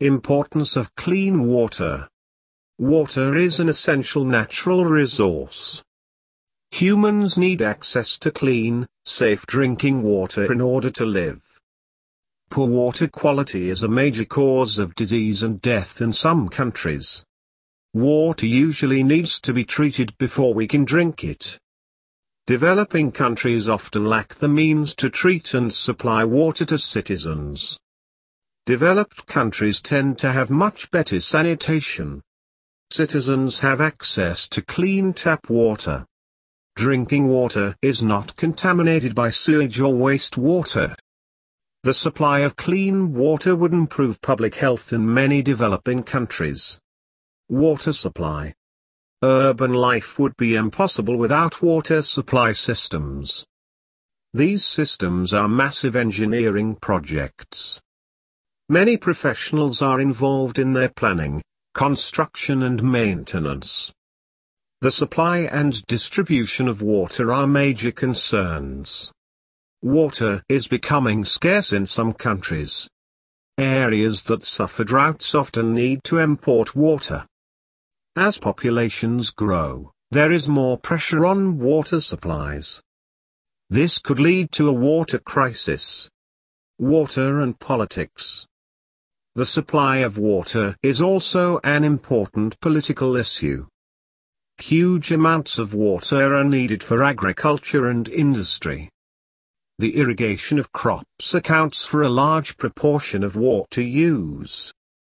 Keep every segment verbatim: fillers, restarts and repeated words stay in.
Importance of clean water. Water is an essential natural resource. Humans need access to clean, safe drinking water in order to live. Poor water quality is a major cause of disease and death in some countries. Water usually needs to be treated before we can drink it. Developing countries often lack the means to treat and supply water to citizens. Developed countries tend to have much better sanitation. Citizens have access to clean tap water. Drinking water is not contaminated by sewage or wastewater. The supply of clean water would improve public health in many developing countries. Water supply. Urban life would be impossible without water supply systems. These systems are massive engineering projects. Many professionals are involved in their planning, construction and maintenance. The supply and distribution of water are major concerns. Water is becoming scarce in some countries. Areas that suffer droughts often need to import water. As populations grow, there is more pressure on water supplies. This could lead to a water crisis. Water and politics. The supply of water is also an important political issue. Huge amounts of water are needed for agriculture and industry. The irrigation of crops accounts for a large proportion of water use.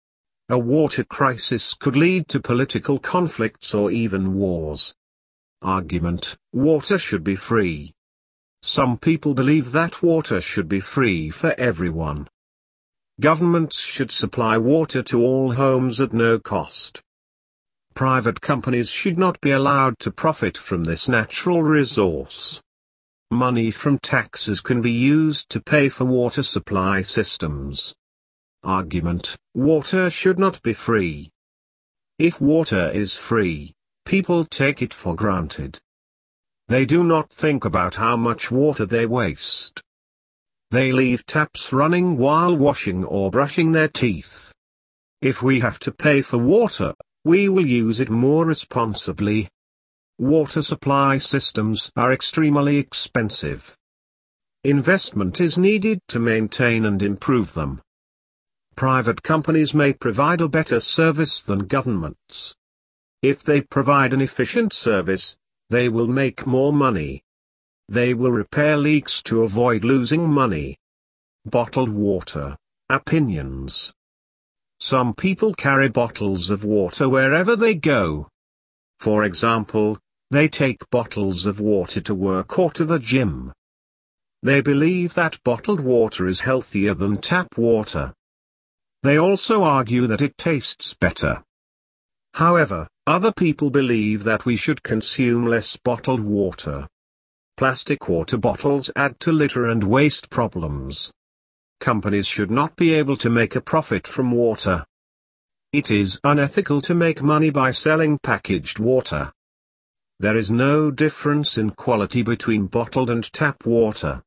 A water crisis could lead to political conflicts or even wars. Argument: water should be free. Some people believe that water should be free for everyone. Governments should supply water to all homes at no cost. Private companies should not be allowed to profit from this natural resource. Money from taxes can be used to pay for water supply systems. Argument: water should not be free. If water is free, people take it for granted. They do not think about how much water they waste. They leave taps running while washing or brushing their teeth. If we have to pay for water, we will use it more responsibly. Water supply systems are extremely expensive. Investment is needed to maintain and improve them. Private companies may provide a better service than governments. If they provide an efficient service, they will make more money. They will repair leaks to avoid losing money. Bottled water. Opinions. Some people carry bottles of water wherever they go. For example, they take bottles of water to work or to the gym. They believe that bottled water is healthier than tap water. They also argue that it tastes better. However, other people believe that we should consume less bottled water. Plastic water bottles add to litter and waste problems. Companies should not be able to make a profit from water. It is unethical to make money by selling packaged water. There is no difference in quality between bottled and tap water.